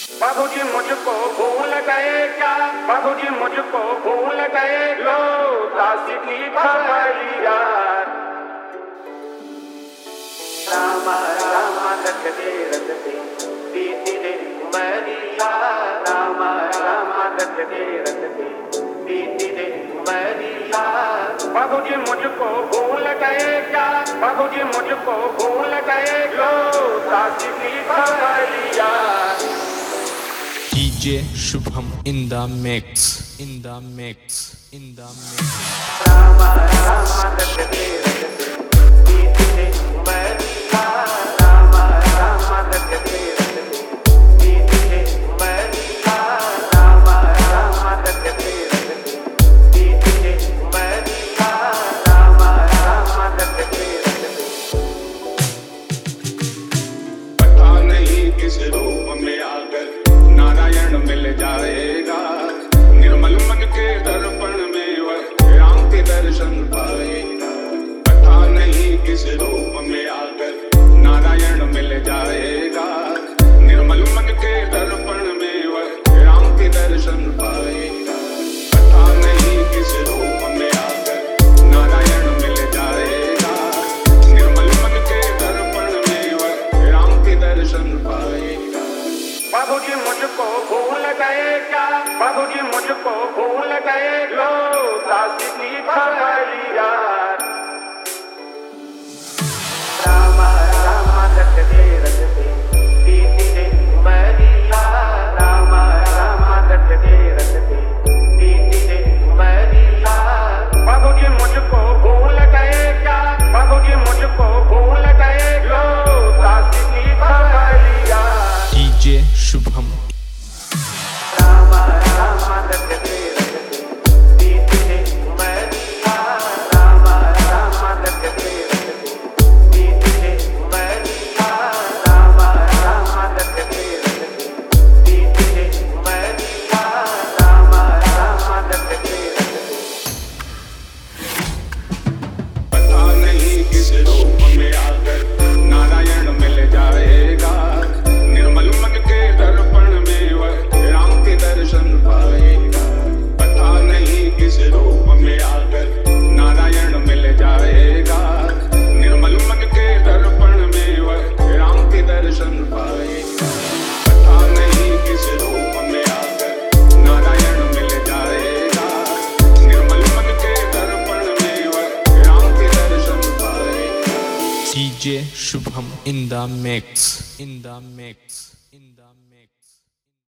बाबूजी मुझको भूल गए क्या? बाबूजी मुझको भूल गए? लो दासी की खबरिया। रामा रामा रखते रखते बीती रे उमरिया। रामा रामा रखते रखते बीती रे उमरिया। बाबूजी मुझको भूल गए क्या? बाबूजी मुझको भूल गए? लो दासी की खबरिया। DJ Shubham in the mix, in the mix, in the mix. Rama Rama रखते रखते बीती रे उमरिया। Rama Rama रखते रखते बीती रे उमरिया। Rama Rama रखते रखते बीती रे उमरिया। Rama Rama रखते रखते। पता नहीं किस रूप में आकर नारायण मिल जाएगा। निर्मल मन के दर्पण में वह राम के दर्शन पाएगा। पता नहीं किस रूप में आकर नारायण मिल जाएगा। निर्मल मन के दर्पण में वह राम के दर्शन पाएगा। पता नहीं किस रूप में आकर नारायण मिल जाएगा। निर्मल मन के दर्पण में वह राम के दर्शन पाएगा। बाबूजी मुझको भूल गए क्या? बाबूजी मुझको भूल गए? लो दासी की खबरिया। रामा रामा रखते रखते बीती रे उमरिया। रामा रामा रखते रखते बीती रे उमरिया। बाबूजी मुझको भूल गए क्या? बाबूजी मुझको भूल गए? लो दासी की खबरिया। DJ Shubham. Rama Rama रखते रखते बीती रे उमरिया। Rama Rama रखते रखते बीती रे उमरिया। Rama Rama रखते रखते बीती रे उमरिया। Rama Rama रखते रखते। पता नहीं किस रूप में आकर नारायण मिल जाएगा। निर्मल मन के दर्पण में वह राम के दर्शन पाएगा। पता नहीं किस रूप में आकर नारायण मिल जाएगा। निर्मल मन के दर्पण में वह राम के दर्शन पाएगा। पता नहीं किस रूप में आकर नारायण मिल जाएगा। निर्मल मन के दर्पण में वह राम के दर्शन पाएगा। DJ Shubham in the mix, in the mix, in the mix.